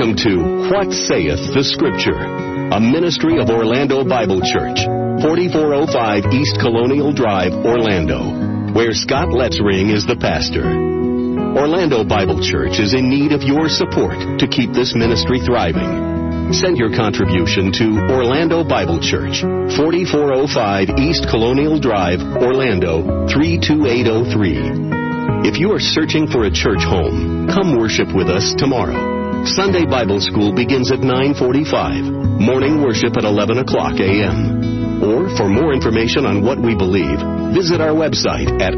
Welcome to What Saith the Scripture, a ministry of Orlando Bible Church, 4405 East Colonial Drive, Orlando, where Scott Letzring is the pastor. Orlando Bible Church is in need of your support to keep this ministry thriving. Send your contribution to Orlando Bible Church, 4405 East Colonial Drive, Orlando, 32803. If you are searching for a church home, come worship with us tomorrow. Sunday Bible School begins at 9:45. Morning worship at 11 o'clock a.m. Or for more information on what we believe, visit our website at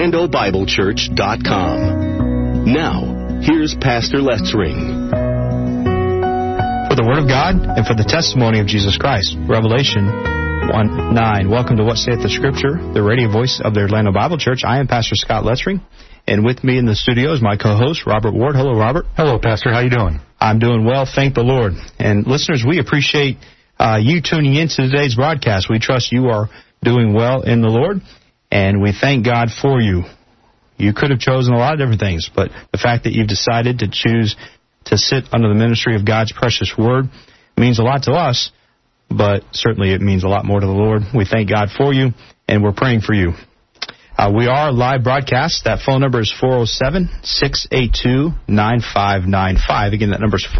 orlandobiblechurch.com. Now, here's Pastor Letzring. For the Word of God and for the testimony of Jesus Christ. Revelation 1:9. Welcome to What Saith the Scripture, the radio voice of the Orlando Bible Church. I am Pastor Scott Letzring, and with me in the studio is my co-host, Robert Ward. Hello, Robert. Hello, Pastor. How you doing? I'm doing well, thank the Lord. And listeners, we appreciate you tuning in to today's broadcast. We trust you are doing well in the Lord, and we thank God for you. You could have chosen a lot of different things, but the fact that you've decided to choose to sit under the ministry of God's precious Word means a lot to us, but certainly it means a lot more to the Lord. We thank God for you, and we're praying for you. We are live broadcast. That phone number is 407-682-9595. Again, that number is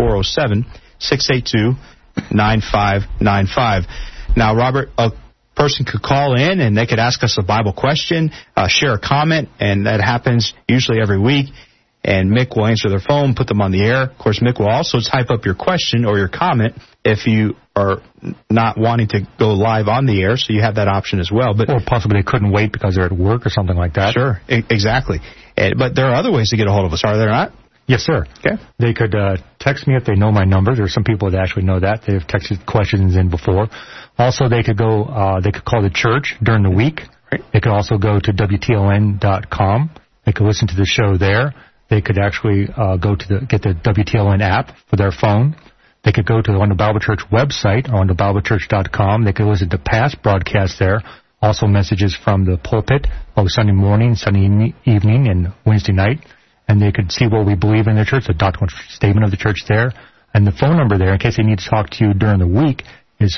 407-682-9595. Now, Robert, a person could call in and they could ask us a Bible question, share a comment, and that happens usually every week. And Mick will answer their phone, put them on the air. Of course, Mick will also type up your question or your comment if you are not wanting to go live on the air, so you have that option as well. Or possibly they couldn't wait because they're at work or something like that. Sure, exactly. But there are other ways to get a hold of us, are there not? Yes, sir. Okay. They could text me if they know my number. There are some people that actually know that. They've texted questions in before. Also, they could go. They could call the church during the week. Right. They could also go to WTLN.com. They could listen to the show there. They could actually go to get the WTLN app for their phone. They could go to on the Bible Church website, on the BibleChurch.com. They could listen to past broadcasts there. Also messages from the pulpit, both Sunday morning, Sunday evening, and Wednesday night. And they could see what we believe in the church, the doctrinal statement of the church there. And the phone number there, in case they need to talk to you during the week, is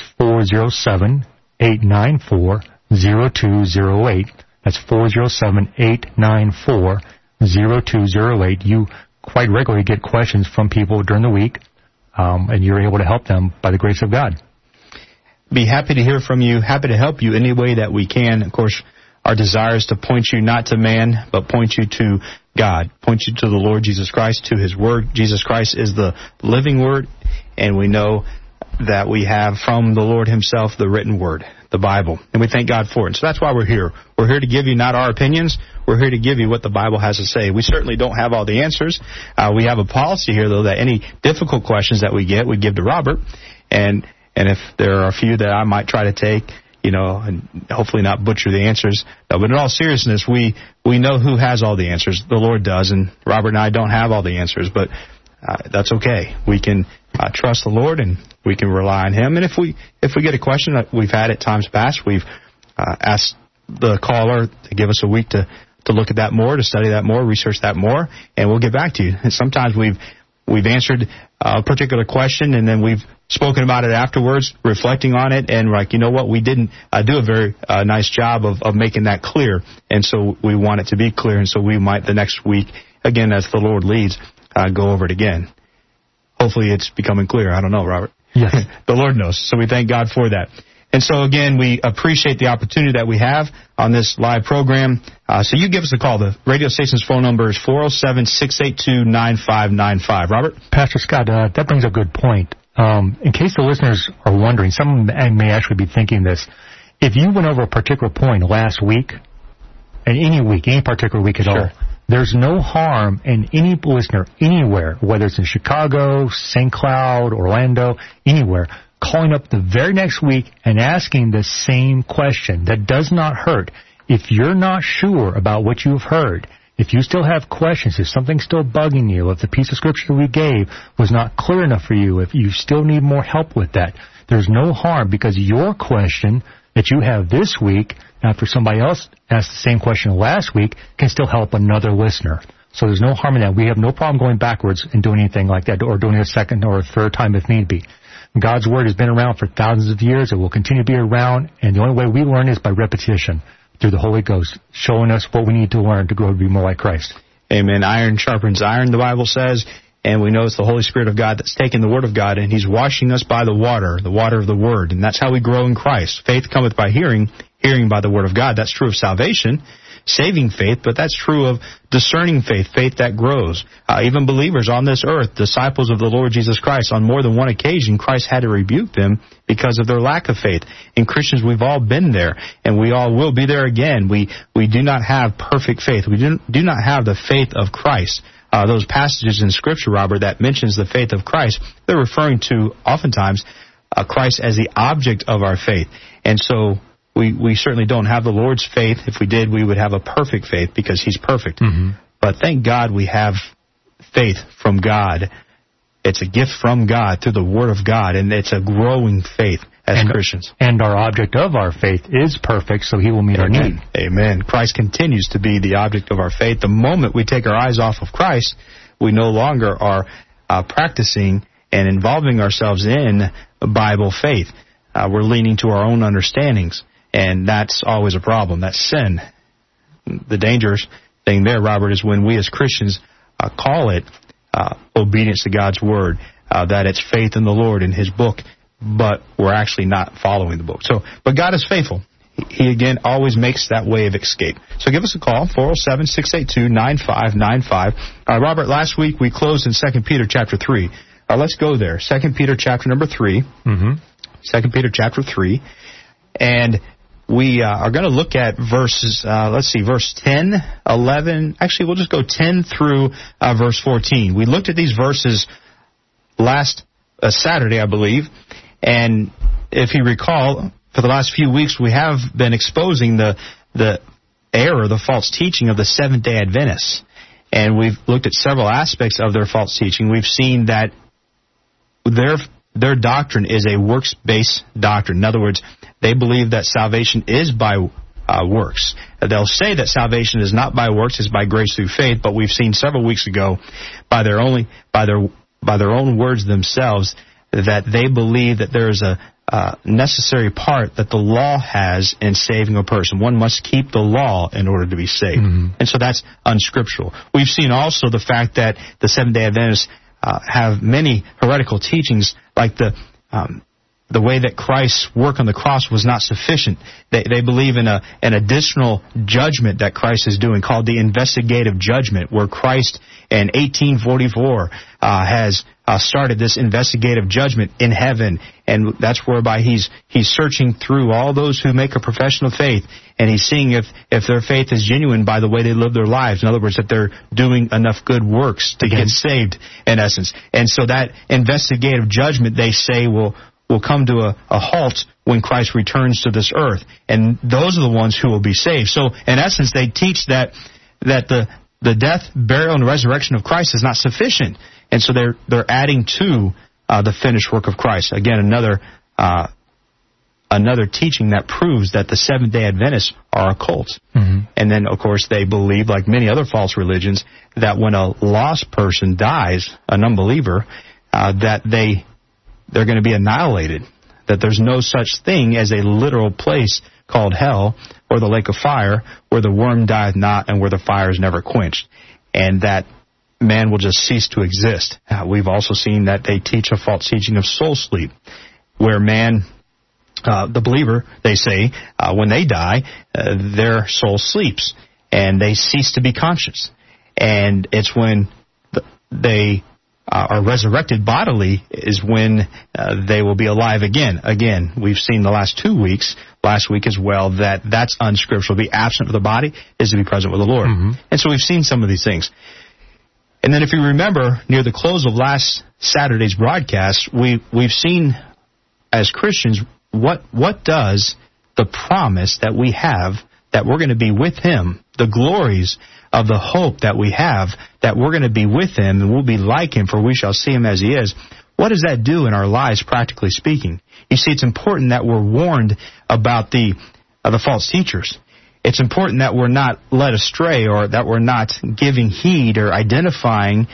407-894-0208. That's 407-894-0208. You quite regularly get questions from people during the week, and you're able to help them by the grace of God. Be happy to hear from you, happy to help you any way that we can. Of course, our desire is to point you not to man, but point you to God, point you to the Lord Jesus Christ, to His Word. Jesus Christ is the living Word, and we know that we have from the Lord Himself the written Word, the Bible, and we thank God for it. So that's why we're here. We're here to give you not our opinions. We're here to give you what the Bible has to say. We certainly don't have all the answers. We have a policy here, though, that any difficult questions that we get, we give to Robert, and if there are a few that I might try to take, and hopefully not butcher the answers. But in all seriousness, we know who has all the answers. The Lord does, and Robert and I don't have all the answers, but that's okay. We can trust the Lord, and we can rely on Him. And if we get a question that we've had at times past, we've asked the caller to give us a week to look at that more, to study that more, research that more, and we'll get back to you. And sometimes we've answered a particular question, and then we've spoken about it afterwards, reflecting on it, and like, you know what, we didn't do a very nice job of making that clear, and so we want it to be clear, and so we might the next week, again, as the Lord leads, go over it again. Hopefully it's becoming clear. I don't know, Robert. Yes. The Lord knows, so we thank God for that. And so, again, we appreciate the opportunity that we have on this live program. So you give us a call. The radio station's phone number is 407-682-9595. Robert? Pastor Scott, that brings up a good point. In case the listeners are wondering, some may actually be thinking this. If you went over a particular point last week, and any particular week at all, there's no harm in any listener anywhere, whether it's in Chicago, St. Cloud, Orlando, anywhere, calling up the very next week and asking the same question. That does not hurt. If you're not sure about what you've heard, if you still have questions, if something's still bugging you, if the piece of scripture we gave was not clear enough for you, if you still need more help with that, there's no harm, because your question that you have this week, after somebody else asked the same question last week, can still help another listener. So there's no harm in that. We have no problem going backwards and doing anything like that, or doing it a second or a third time if need be. God's Word has been around for thousands of years. It will continue to be around, and the only way we learn is by repetition through the Holy Ghost, showing us what we need to learn to grow to be more like Christ. Amen. Iron sharpens iron, the Bible says, and we know it's the Holy Spirit of God that's taking the Word of God, and He's washing us by the water of the Word, and that's how we grow in Christ. Faith cometh by hearing, hearing by the Word of God. That's true of salvation, saving faith, but that's true of discerning faith, faith that grows. Even believers on this earth, disciples of the Lord Jesus Christ, on more than one occasion, Christ had to rebuke them because of their lack of faith. And Christians, we've all been there, and we all will be there again. We do not have perfect faith. We do not have the faith of Christ. Those passages in Scripture, Robert, that mentions the faith of Christ, they're referring to, oftentimes, Christ as the object of our faith. And so we certainly don't have the Lord's faith. If we did, we would have a perfect faith because He's perfect. Mm-hmm. But thank God we have faith from God. It's a gift from God through the Word of God, and it's a growing faith as Christians. And our object of our faith is perfect, so He will meet our need. Amen. Christ continues to be the object of our faith. The moment we take our eyes off of Christ, we no longer are practicing and involving ourselves in Bible faith. We're leaning to our own understandings. And that's always a problem. That's sin. The dangerous thing there, Robert, is when we as Christians call it obedience to God's Word, that it's faith in the Lord and His book, but we're actually not following the book. But God is faithful. He, again, always makes that way of escape. So give us a call, 407-682-9595. Robert, last week we closed in 2 Peter chapter 3. Let's go there. 2 Peter chapter number 3. Mm-hmm. 2 Peter chapter 3. And we are going to look at verses, verse 10, 11. Actually, we'll just go 10 through verse 14. We looked at these verses last Saturday, I believe. And if you recall, for the last few weeks, we have been exposing the error, the false teaching of the Seventh-day Adventists. And we've looked at several aspects of their false teaching. We've seen that their doctrine is a works-based doctrine. In other words, they believe that salvation is by works. They'll say that salvation is not by works, it's by grace through faith, but we've seen several weeks ago by their own words themselves that they believe that there is a necessary part that the law has in saving a person. One must keep the law in order to be saved. Mm-hmm. And so that's unscriptural. We've seen also the fact that the Seventh-day Adventists have many heretical teachings, like the way that Christ's work on the cross was not sufficient. They believe in an additional judgment that Christ is doing called the investigative judgment, where Christ in 1844 has started this investigative judgment in heaven, and that's whereby he's searching through all those who make a profession of faith, and he's seeing if their faith is genuine by the way they live their lives. In other words, that they're doing enough good works to get saved, in essence. And so that investigative judgment, they say, will come to a halt when Christ returns to this earth, and those are the ones who will be saved. So, in essence, they teach that the death, burial, and resurrection of Christ is not sufficient, and so they're adding to the finished work of Christ. Again, another teaching that proves that the Seventh-day Adventists are a cult. Mm-hmm. And then, of course, they believe, like many other false religions, that when a lost person dies, an unbeliever, that they're going to be annihilated, that there's no such thing as a literal place called hell or the lake of fire where the worm dieth not and where the fire is never quenched, and that man will just cease to exist. We've also seen that they teach a false teaching of soul sleep, where man, the believer, they say, when they die, their soul sleeps and they cease to be conscious. And it's when they are resurrected bodily is when they will be alive again. Again, we've seen the last 2 weeks, last week as well, that's unscriptural. To be absent of the body is to be present with the Lord. Mm-hmm. And so we've seen some of these things. And then if you remember, near the close of last Saturday's broadcast, we've seen as Christians what does the promise that we have that we're going to be with Him, the glories of the hope that we have that we're going to be with Him and we'll be like Him, for we shall see Him as He is. What does that do in our lives, practically speaking? You see, it's important that we're warned about the false teachers. it's important that we're not led astray or that we're not giving heed or identifying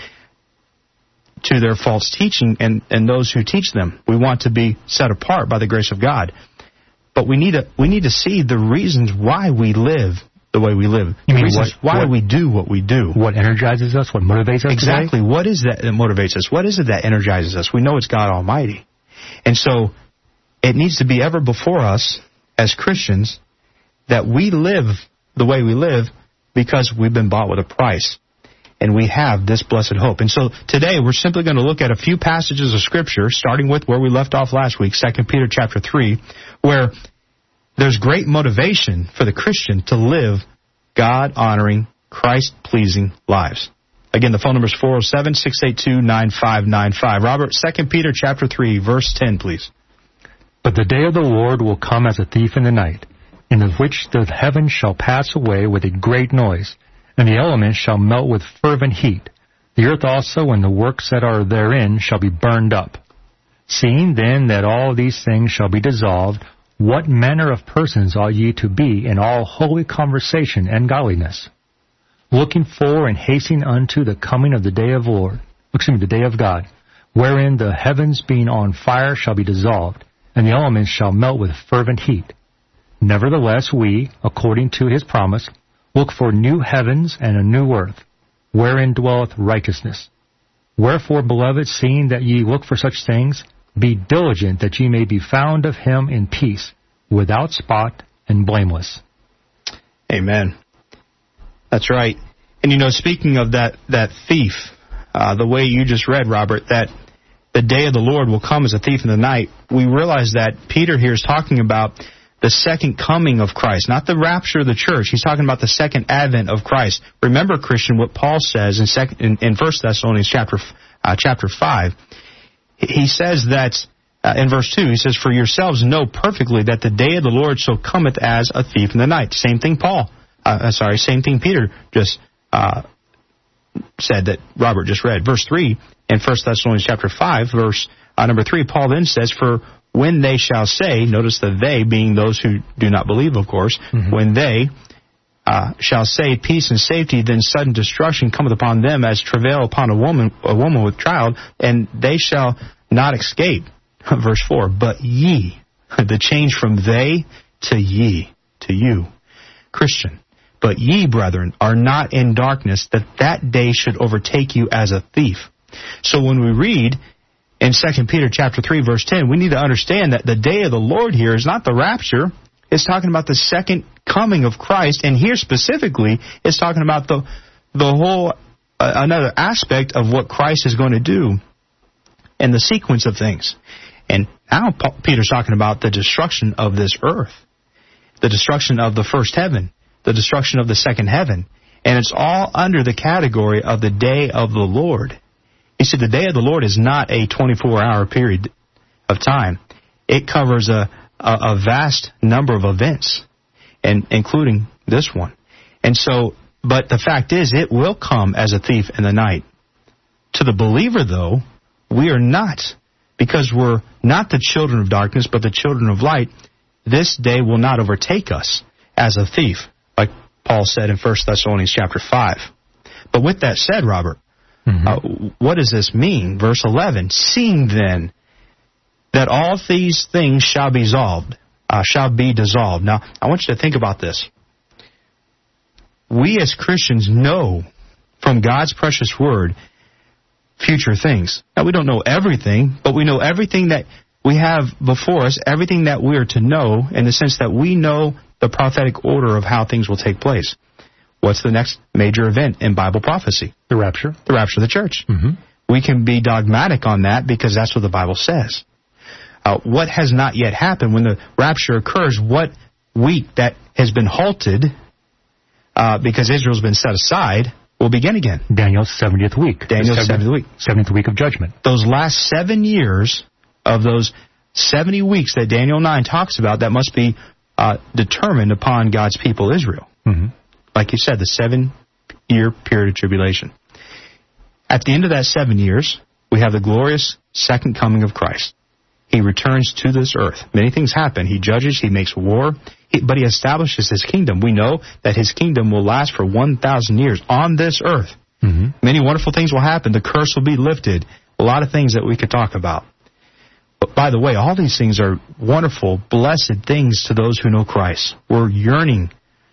to their false teaching and those who teach them. We want to be set apart by the grace of God. But we need to see the reasons why we live the way we live. You mean why we do what we do. What energizes us? What motivates us? Exactly. Today? What is that motivates us? What is it that energizes us? We know it's God Almighty. And so it needs to be ever before us as Christians that we live the way we live because we've been bought with a price. And we have this blessed hope. And so today we're simply going to look at a few passages of Scripture, starting with where we left off last week, 2 Peter chapter 3, where there's great motivation for the Christian to live God-honoring, Christ-pleasing lives. Again, the phone number is 407-682-9595. Robert, 2 Peter chapter 3, verse 10, please. But the day of the Lord will come as a thief in the night, in the which the heavens shall pass away with a great noise, and the elements shall melt with fervent heat. The earth also and the works that are therein shall be burned up. Seeing then that all these things shall be dissolved, what manner of persons ought ye to be in all holy conversation and godliness, looking for and hastening unto the coming of the day of the day of God, wherein the heavens being on fire shall be dissolved, and the elements shall melt with fervent heat. Nevertheless we, according to his promise, look for new heavens and a new earth, wherein dwelleth righteousness. Wherefore, beloved, seeing that ye look for such things, be diligent that ye may be found of him in peace, without spot and blameless. Amen. That's right. And speaking of that thief, the way you just read, Robert, that the day of the Lord will come as a thief in the night, we realize that Peter here is talking about the second coming of Christ, not the rapture of the church. He's talking about the second advent of Christ. Remember, Christian, what Paul says in 1 Thessalonians chapter 5. He says that, in verse 2, he says, for yourselves know perfectly that the day of the Lord so cometh as a thief in the night. Same thing same thing Peter just said that Robert just read. Verse 3 in 1 Thessalonians chapter 5, verse number 3, Paul then says, for when they shall say, notice the they being those who do not believe, of course, when they shall say peace and safety, then sudden destruction cometh upon them as travail upon a woman with child, and they shall not escape. Verse 4, but ye, the change from they to ye, to you, Christian. But ye, brethren, are not in darkness, that day should overtake you as a thief. So when we read in 2 Peter chapter 3, verse 10, we need to understand that the day of the Lord here is not the rapture. It's talking about the second coming of Christ, and here specifically, it's talking about the whole another aspect of what Christ is going to do and the sequence of things. And now Peter's talking about the destruction of this earth, the destruction of the first heaven, the destruction of the second heaven, and it's all under the category of the day of the Lord. You see, the day of the Lord is not a 24-hour period of time. It covers a vast number of events, and including this one. And so, but the fact is, it will come as a thief in the night. To the believer, though, we are not, because we're not the children of darkness, but the children of light. This day will not overtake us as a thief, like Paul said in 1 Thessalonians chapter 5. But with that said, Robert, what does this mean? Verse 11, seeing then that all these things shall be dissolved. Now, I want you to think about this. We as Christians know from God's precious word future things. Now, we don't know everything, but we know everything that we have before us, everything that we are to know, in the sense that we know the prophetic order of how things will take place. What's the next major event in Bible prophecy? The rapture. The rapture of the church. We can be dogmatic on that because that's what the Bible says. What has not yet happened when the rapture occurs? What week that has been halted because Israel's been set aside will begin again. Daniel's 70th week. Daniel's 70th week. 70th week of judgment. Those last 7 years of those 70 weeks that Daniel 9 talks about, that must be determined upon God's people, Israel. Like you said, the 7-year period of tribulation. At the end of that 7 years, we have the glorious second coming of Christ. He returns to this earth. Many things happen. He judges. He makes war. but he establishes his kingdom. We know that his kingdom will last for 1,000 years on this earth. Mm-hmm. Many wonderful things will happen. The curse will be lifted. A lot of things that we could talk about. But by the way, all these things are wonderful, blessed things to those who know Christ. We're yearning.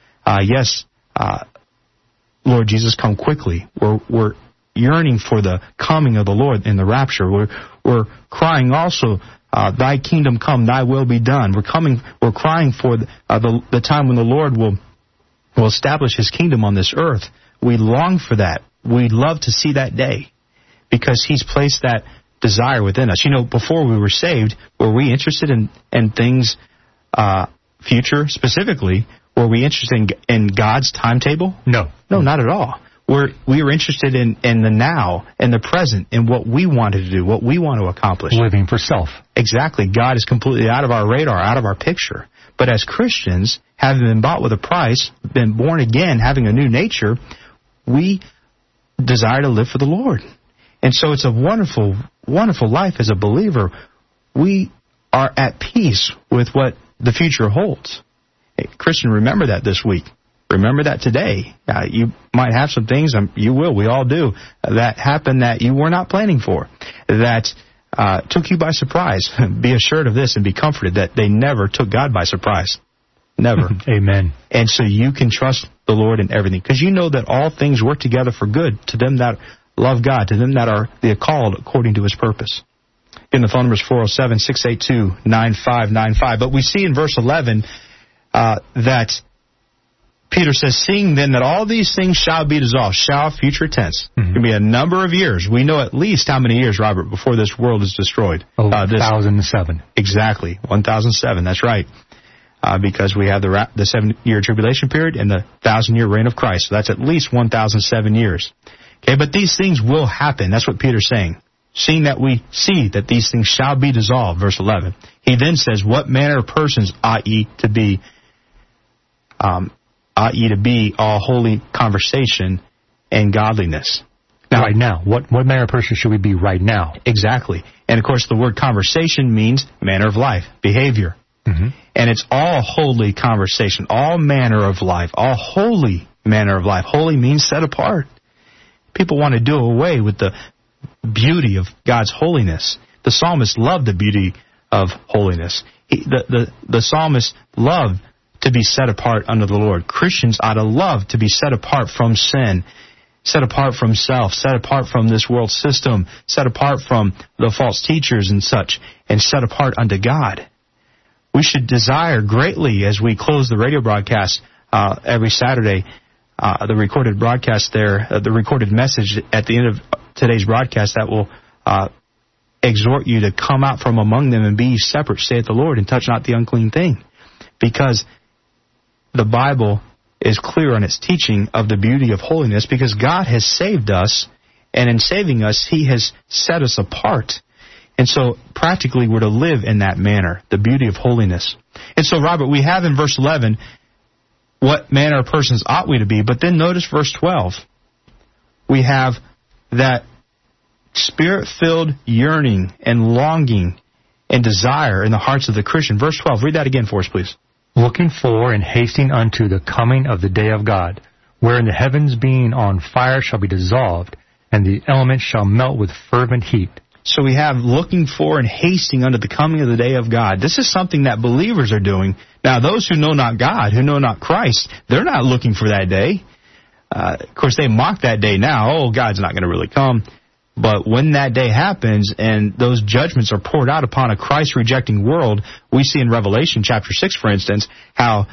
Lord Jesus, come quickly. We're yearning for the coming of the Lord in the rapture. We're crying also, thy kingdom come, thy will be done. We're crying for the time when the Lord will establish his kingdom on this earth. We long for that. We'd love to see that day because he's placed that desire within us. Before we were saved, were we interested in things future specifically? Were we interested in God's timetable? No, not at all. We were interested in the now, in the present, in what we wanted to do, what we want to accomplish. Living for self. Exactly. God is completely out of our radar, out of our picture. But as Christians, having been bought with a price, been born again, having a new nature, we desire to live for the Lord. And so it's a wonderful, wonderful life as a believer. We are at peace with what the future holds. Hey, Christian, remember that this week. Remember that today. You might have some things, you will, we all do, that happen that you were not planning for, that took you by surprise. Be assured of this and be comforted that they never took God by surprise. Never. Amen. And so you can trust the Lord in everything, because you know that all things work together for good to them that love God, to them that are called according to his purpose. Again, the phone number is 407-682-9595. But we see in verse 11 that Peter says, seeing then that all these things shall be dissolved, shall, future tense. Mm-hmm. It can be a number of years. We know at least how many years, Robert, before this world is destroyed. 1007. Exactly, 1007, that's right. Because we have the 7-year tribulation period and the 1,000-year reign of Christ. So that's at least 1,007 years. Okay, but these things will happen. That's what Peter's saying. Seeing that we see that these things shall be dissolved, verse 11. He then says, what manner of persons ought ye to be? Ought ye to be all holy conversation and godliness. Now, right now. What manner of person should we be right now? Exactly. And, of course, the word conversation means manner of life, behavior. Mm-hmm. And it's all holy conversation, all manner of life, all holy manner of life. Holy means set apart. People want to do away with the beauty of God's holiness. The psalmist loved the beauty of holiness. The psalmist loved to be set apart unto the Lord. Christians ought to love to be set apart from sin, set apart from self, set apart from this world system, set apart from the false teachers and such, and set apart unto God. We should desire greatly, as we close the radio broadcast every Saturday, the recorded broadcast there, the recorded message at the end of today's broadcast that will exhort you to come out from among them and be separate, saith the Lord, and touch not the unclean thing. Because the Bible is clear on its teaching of the beauty of holiness, because God has saved us, and in saving us, he has set us apart. And so, practically, we're to live in that manner, the beauty of holiness. And so, Robert, we have in verse 11, what manner of persons ought we to be? But then notice verse 12. We have that Spirit-filled yearning and longing and desire in the hearts of the Christian. Verse 12, read that again for us, please. Looking for and hasting unto the coming of the day of God, wherein the heavens being on fire shall be dissolved, and the elements shall melt with fervent heat. So we have looking for and hasting unto the coming of the day of God. This is something that believers are doing. Now, those who know not God, who know not Christ, they're not looking for that day. Of course, they mock that day now. Oh, God's not going to really come. But when that day happens and those judgments are poured out upon a Christ-rejecting world, we see in Revelation chapter 6, for instance, how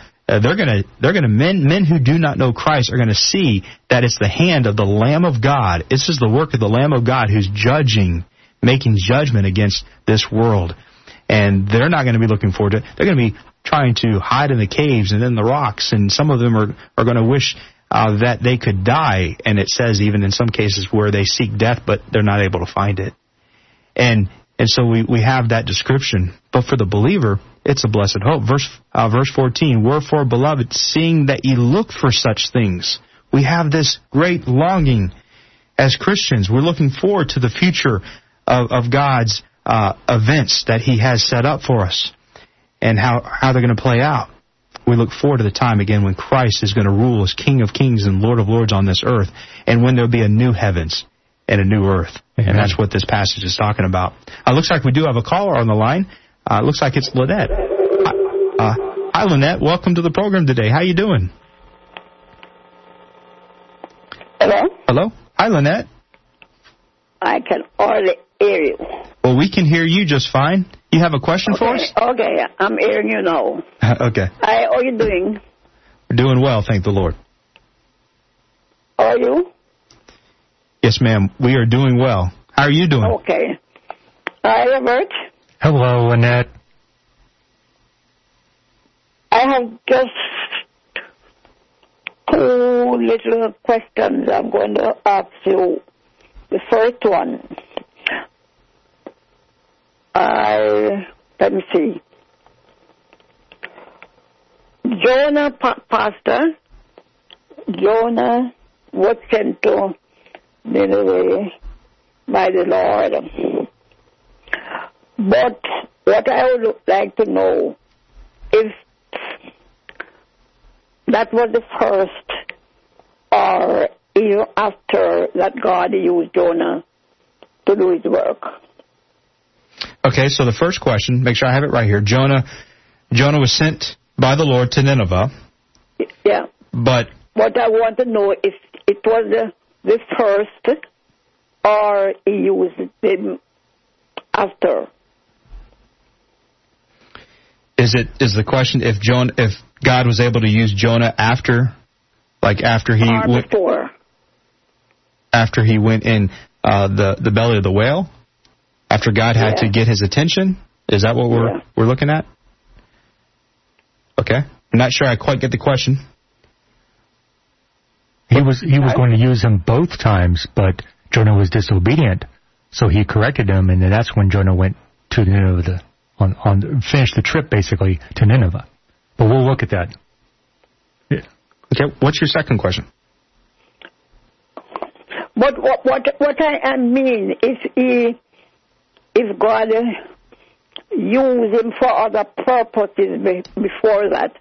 men who do not know Christ are going to see that it's the hand of the Lamb of God. This is the work of the Lamb of God who's making judgment against this world. And they're not going to be looking forward to it. They're going to be trying to hide in the caves and in the rocks, and some of them are going to wish that they could die, and it says even in some cases where they seek death, but they're not able to find it. And so we have that description. But for the believer, it's a blessed hope. Verse 14, wherefore, beloved, seeing that ye look for such things. We have this great longing as Christians. We're looking forward to the future of God's events that he has set up for us and how they're going to play out. We look forward to the time again when Christ is going to rule as King of Kings and Lord of Lords on this earth, and when there'll be a new heavens and a new earth. Amen. And that's what this passage is talking about. Looks like we do have a caller on the line. Looks like it's Lynette. Hi, Lynette. Welcome to the program today. How you doing? Hello? Hello? Hi, Lynette. I can hardly hear you. Well, we can hear you just fine. You have a question for us? Okay, I'm hearing you now. Okay. Hi, how are you doing? We're doing well, thank the Lord. How are you? Yes, ma'am. We are doing well. How are you doing? Okay. Hi, Robert. Hello, Lynette. I have just 2 little questions I'm going to ask you. The first one, let me see. Jonah, Pastor, Jonah was sent to Nineveh by the Lord. But what I would like to know, if that was the first or even after that God used Jonah to do his work. Okay, so the first question, make sure I have it right here. Jonah was sent by the Lord to Nineveh. Yeah. But what I want to know is it was the first or he used them after. Is the question if God was able to use Jonah after he went before? After he went in the belly of the whale? After God had to get his attention? Is that what we're looking at? Okay. I'm not sure I quite get the question. He was going to use him both times, but Jonah was disobedient, so he corrected him, and that's when Jonah went to Nineveh finished the trip basically to Nineveh. But we'll look at that. Yeah. Okay. What's your second question? But what I mean is if God used him for other purposes before that.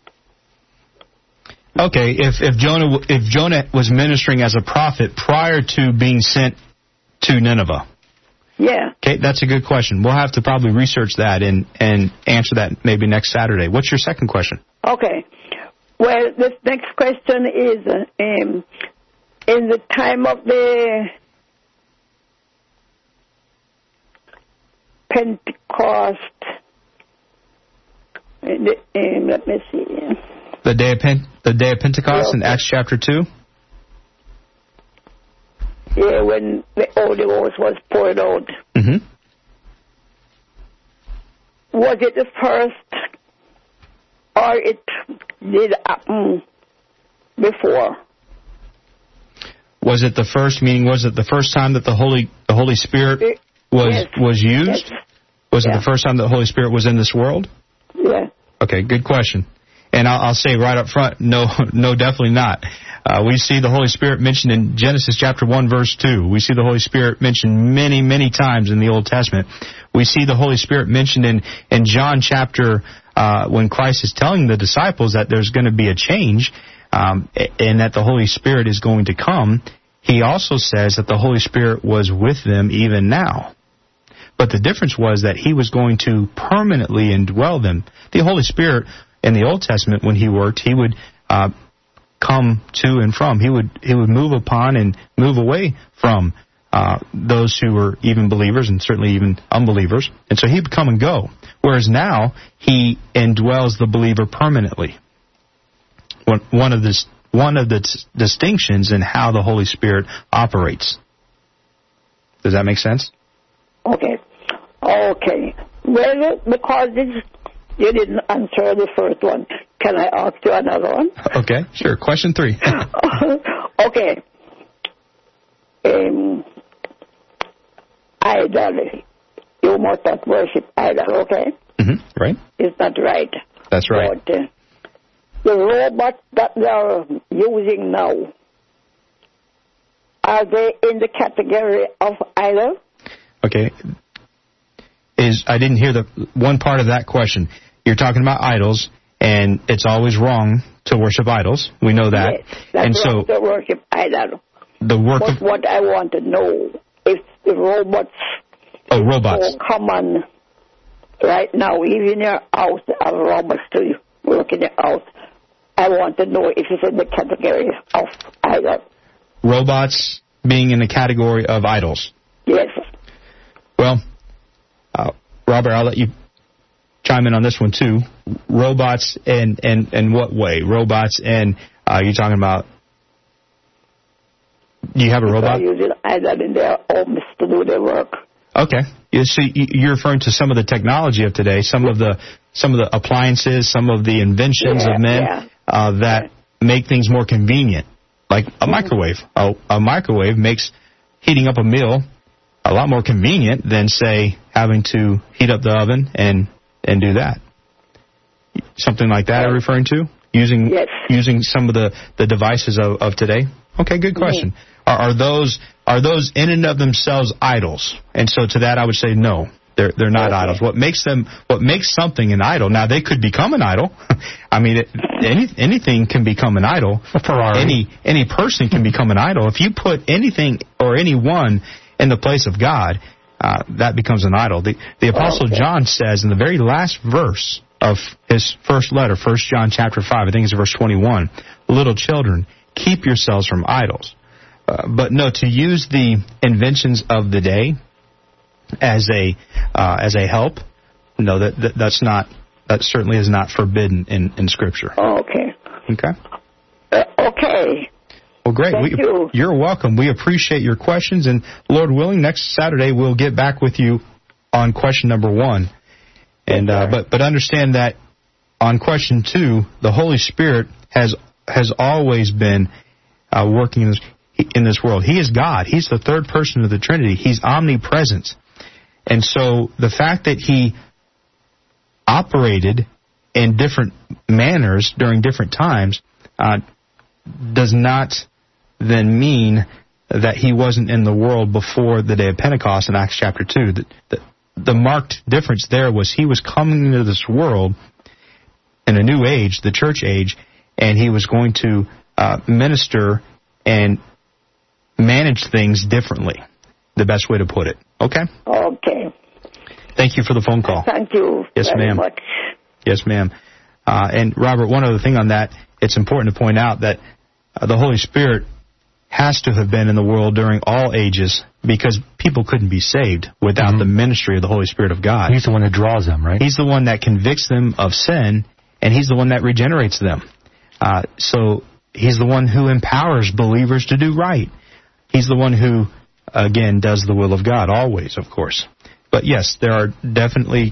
Okay, if Jonah was ministering as a prophet prior to being sent to Nineveh. Yeah. Okay, that's a good question. We'll have to probably research that and answer that maybe next Saturday. What's your second question? Okay. Well, this next question is in the time of the Pentecost. Let me see. The day of Pentecost in Acts chapter 2? Yeah, when the Holy Ghost was poured out. Mm-hmm. Was it the first or it did happen before? Was it the first, meaning was it the first time that the Holy Spirit was used? Yes. Was it the first time that the Holy Spirit was in this world? Yeah. Okay, good question. And I'll say right up front, no, definitely not. We see the Holy Spirit mentioned in Genesis chapter 1, verse 2. We see the Holy Spirit mentioned many, many times in the Old Testament. We see the Holy Spirit mentioned in John chapter, when Christ is telling the disciples that there's going to be a change, and that the Holy Spirit is going to come. He also says that the Holy Spirit was with them even now. But the difference was that he was going to permanently indwell them. The Holy Spirit in the Old Testament, when he worked, he would come to and from. He would move upon and move away from those who were even believers and certainly even unbelievers. And so he would come and go. Whereas now, he indwells the believer permanently. One of the distinctions in how the Holy Spirit operates. Does that make sense? Okay. Well, because you didn't answer the first one, can I ask you another one? Okay, sure. Question 3. Okay. Idol. You must not worship idol, okay? Mm-hmm. Right. It's not right. That's right. But the robots that they are using now, are they in the category of idol? Okay. I didn't hear the one part of that question. You're talking about idols. and it's always wrong to worship idols. We know that. Yes, that's wrong to worship idols. But what I want to know is the robots. Robots. So common right now, even in your house, robots to work in your house. I want to know if it's in the category of idols. Robots being in the category of idols. Yes. Well, Robert, I'll let you chime in on this one too. Robots in what way? Robots and you're talking about? Do you have a robot? Using idols in their homes to do their work. Okay. You see, you're referring to some of the technology of today, some of the appliances, some of the inventions of men that make things more convenient, like a microwave. A microwave makes heating up a meal a lot more convenient than, say, having to heat up the oven and do that. Something like that, I'm referring to, using some of the devices of today. Okay, good question. Are those in and of themselves idols? And so to that I would say no, they're not idols. What makes something an idol? Now they could become an idol. I mean, anything can become an idol. A Ferrari. Any person can become an idol. If you put anything or anyone in the place of God, that becomes an idol. The Apostle John says in the very last verse of his first letter, 1 John chapter 5, I think it's verse 21, little children, keep yourselves from idols. But no, to use the inventions of the day as a help, no, that certainly is not forbidden in Scripture. Okay. Okay. Well, great. Thank you. You're welcome. We appreciate your questions, and Lord willing, next Saturday we'll get back with you on question number 1. And but understand that on question 2, the Holy Spirit has always been working in this world. He is God. He's the third person of the Trinity. He's omnipresent. And so the fact that he operated in different manners during different times does not then mean that he wasn't in the world before the day of Pentecost in Acts chapter 2. The marked difference there was he was coming into this world in a new age, the church age, and he was going to minister and manage things differently, the best way to put it. Okay? Okay. Thank you for the phone call. Thank you very much. Yes, ma'am. And, Robert, one other thing on that, it's important to point out that the Holy Spirit has to have been in the world during all ages because people couldn't be saved without the ministry of the Holy Spirit of God. He's the one that draws them, right? He's the one that convicts them of sin, and he's the one that regenerates them. So he's the one who empowers believers to do right. He's the one who, again, does the will of God, always, of course. But yes, there are definitely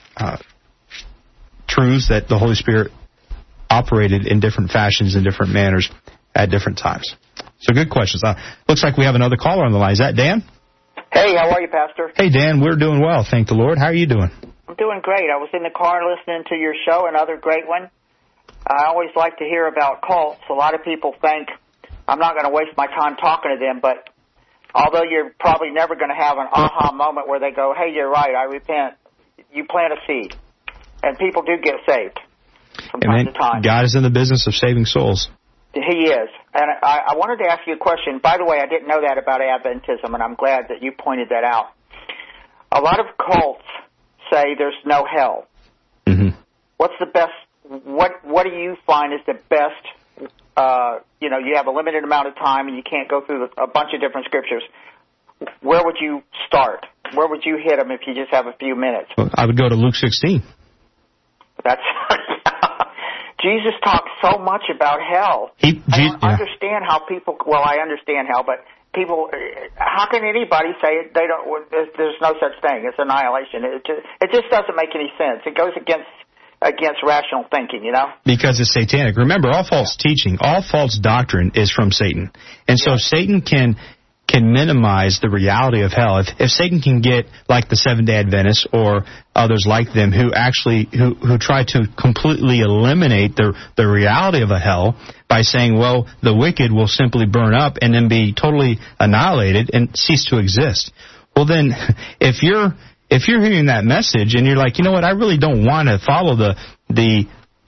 truths that the Holy Spirit operated in different fashions and different manners at different times. So good questions. Looks like we have another caller on the line. Is that Dan? Hey, how are you, Pastor? Hey, Dan, we're doing well, thank the Lord. How are you doing? I'm doing great. I was in the car listening to your show, another great one. I always like to hear about cults. A lot of people think I'm not going to waste my time talking to them, but although you're probably never going to have an aha moment where they go, hey, you're right, I repent, you plant a seed. And people do get saved from time to time. God is in the business of saving souls. He is. And I wanted to ask you a question. By the way, I didn't know that about Adventism, and I'm glad that you pointed that out. A lot of cults say there's no hell. Mm-hmm. What's the best? What do you find is the best? You have a limited amount of time, and you can't go through a bunch of different scriptures. Where would you start? Where would you hit them if you just have a few minutes? Well, I would go to Luke 16. That's Jesus talks so much about hell. I don't understand how people. Well, I understand hell, but people. How can anybody say they don't? There's no such thing. It's annihilation. It just doesn't make any sense. It goes against rational thinking, Because it's satanic. Remember, all false teaching, all false doctrine is from Satan, and so Satan can minimize the reality of hell. If Satan can get like the Seventh-day Adventists or others like them who actually who try to completely eliminate the reality of a hell by saying, well, the wicked will simply burn up and then be totally annihilated and cease to exist. Well, then, if you're hearing that message and you're like, you know what, I really don't want to follow the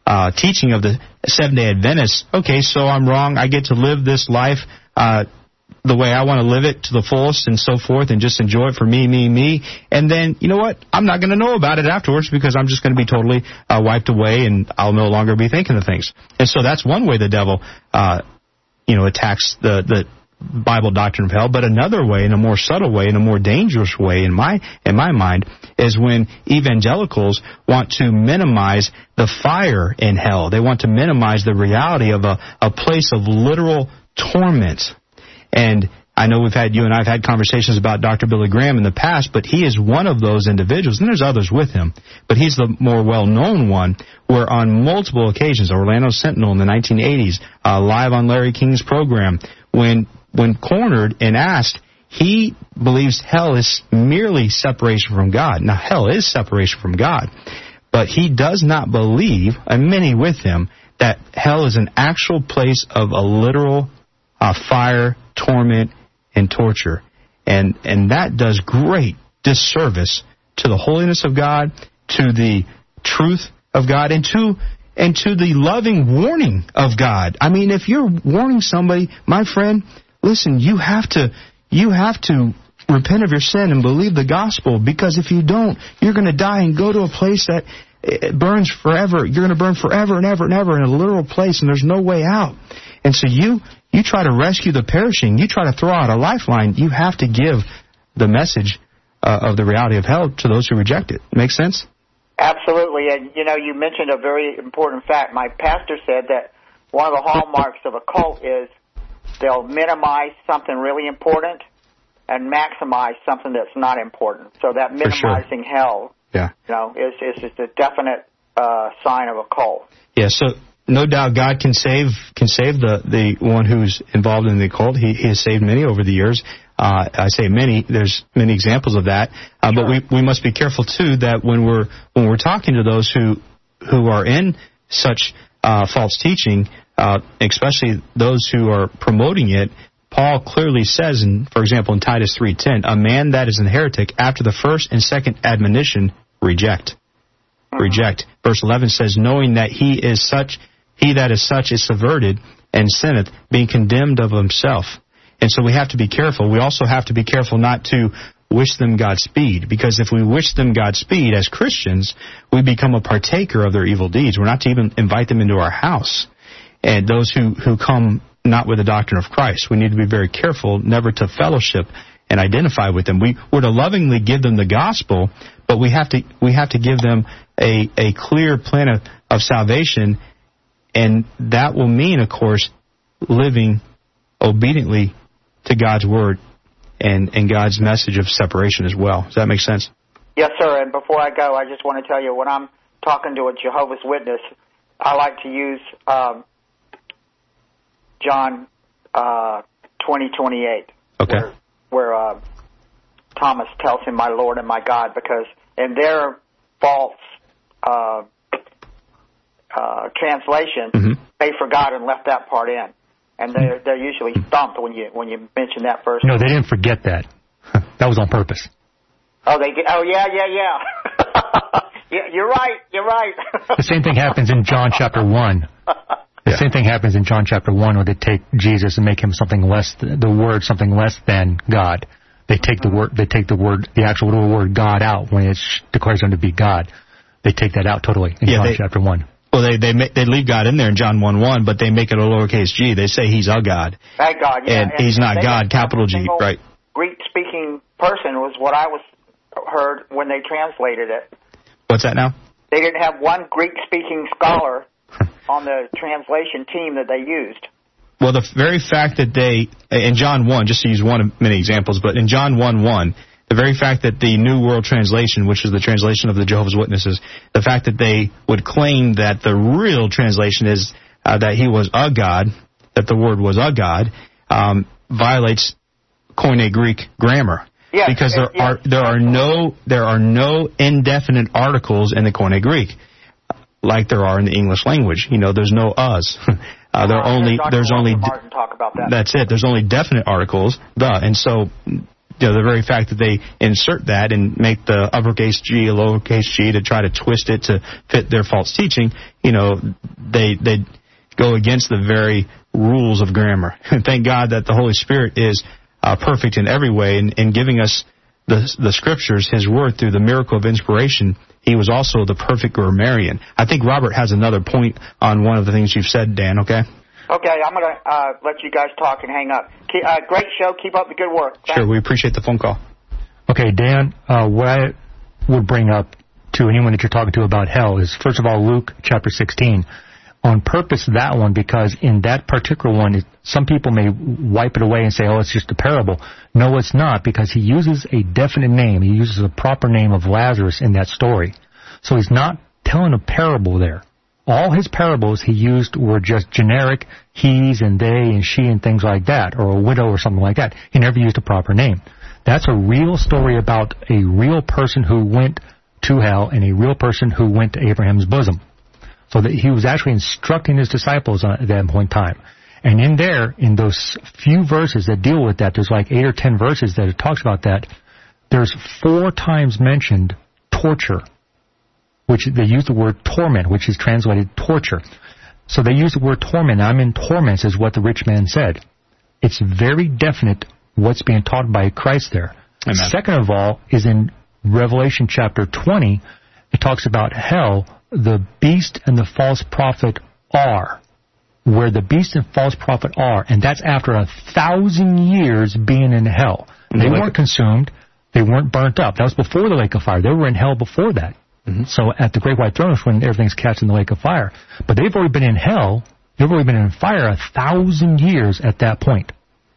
teaching of the Seventh-day Adventists. Okay, so I'm wrong. I get to live this life the way I want to live it to the fullest and so forth, and just enjoy it for me. And then, you know what? I'm not going to know about it afterwards because I'm just going to be totally wiped away, and I'll no longer be thinking of things. And so that's one way the devil, attacks the Bible doctrine of hell. But another way, in a more subtle way, in a more dangerous way, in my mind, is when evangelicals want to minimize the fire in hell. They want to minimize the reality of a place of literal torment. And I know you and I have had conversations about Dr. Billy Graham in the past, but he is one of those individuals, and there's others with him, but he's the more well-known one, where on multiple occasions, Orlando Sentinel in the 1980s, live on Larry King's program, when cornered and asked, he believes hell is merely separation from God. Now, hell is separation from God, but he does not believe, and many with him, that hell is an actual place of a literal fire, torment, and torture. And that does great disservice to the holiness of God, to the truth of God, and to the loving warning of God. I mean, if you're warning somebody, my friend, listen, you have to repent of your sin and believe the gospel, because if you don't, you're going to die and go to a place that it burns forever. You're going to burn forever and ever and ever in a literal place, and there's no way out. And so you try to rescue the perishing. You try to throw out a lifeline. You have to give the message of the reality of hell to those who reject it. Make sense? Absolutely. And, you mentioned a very important fact. My pastor said that one of the hallmarks of a cult is they'll minimize something really important and maximize something that's not important. So that minimizing hell, is a definite sign of a cult. Yeah, so no doubt God can save the one who's involved in the cult. He has saved many over the years. I say many. There's many examples of that. But we must be careful too that when we're talking to those who are in such false teaching, especially those who are promoting it, Paul clearly says, for example, in Titus 3:10, a man that is a heretic after the first and second admonition, reject. Reject. Verse 11 says, knowing that he that is such is subverted and sinneth, being condemned of himself. And so we have to be careful. We also have to be careful not to wish them Godspeed, because if we wish them Godspeed as Christians, we become a partaker of their evil deeds. We're not to even invite them into our house. And those who come not with the doctrine of Christ, we need to be very careful never to fellowship and identify with them. We're to lovingly give them the gospel, but we have to give them a clear plan of salvation, and that will mean, of course, living obediently to God's word and God's message of separation as well. Does that make sense? Yes, sir. And before I go, I just want to tell you, when I'm talking to a Jehovah's Witness, I like to use John 20:28, where Thomas tells him, "My Lord and my God," because in their false translation, they forgot and left that part in, and they're usually stumped when you mention that first. No, they didn't forget that. That was on purpose. Oh, they did. Oh, yeah. Yeah, you're right. The same thing happens in John chapter 1. The same thing happens in John chapter 1, where they take Jesus and make him something less than God. They take the actual little word God out when it declares him to be God. They take that out totally in John chapter 1. Well, they leave God in there in John 1:1, but they make it a lowercase g. They say he's a God. Thank God, yeah. And he's not God, capital G, right? Greek-speaking person was what I heard when they translated it. What's that now? They didn't have one Greek-speaking scholar on the translation team that they used. Well, the very fact that in John 1, just to use one of many examples, but in John 1:1, the very fact that the New World Translation, which is the translation of the Jehovah's Witnesses, the fact that they would claim that the real translation is that he was a God, that the word was a God, violates Koine Greek grammar. Yes, because there are no indefinite articles in the Koine Greek, like there are in the English language. There's no us. There's only Martin talk about that. That's it. There's only definite articles, and so the very fact that they insert that and make the uppercase G a lowercase g to try to twist it to fit their false teaching, they go against the very rules of grammar. And thank God that the Holy Spirit is perfect in every way in giving us the Scriptures, His Word, through the miracle of inspiration. He was also the perfect grammarian. I think Robert has another point on one of the things you've said, Dan, okay? Okay, I'm going to let you guys talk and hang up. Great show. Keep up the good work. Thanks. Sure, we appreciate the phone call. Okay, Dan, what I would bring up to anyone that you're talking to about hell is, first of all, Luke chapter 16. On purpose, that one, because in that particular one, some people may wipe it away and say, oh, it's just a parable. No, it's not, because he uses a definite name. He uses a proper name of Lazarus in that story. So he's not telling a parable there. All his parables he used were just generic he's and they and she and things like that, or a widow or something like that. He never used a proper name. That's a real story about a real person who went to hell and a real person who went to Abraham's bosom. So that he was actually instructing his disciples at that point in time. And in there, in those few verses that deal with that, there's like 8 or 10 verses that it talks about that, there's 4 times mentioned torture, which they use the word torment, which is translated torture. So they use the word torment. I'm in torments is what the rich man said. It's very definite what's being taught by Christ there. Amen. Second of all is in Revelation chapter 20, it talks about hell, the beast and the false prophet are. Where the beast and false prophet are, and that's after 1,000 years being in hell. They weren't consumed. They weren't burnt up. That was before the lake of fire. They were in hell before that. Mm-hmm. So at the Great White Throne is when everything's cast in the lake of fire. But they've already been in hell. They've already been in fire 1,000 years at that point.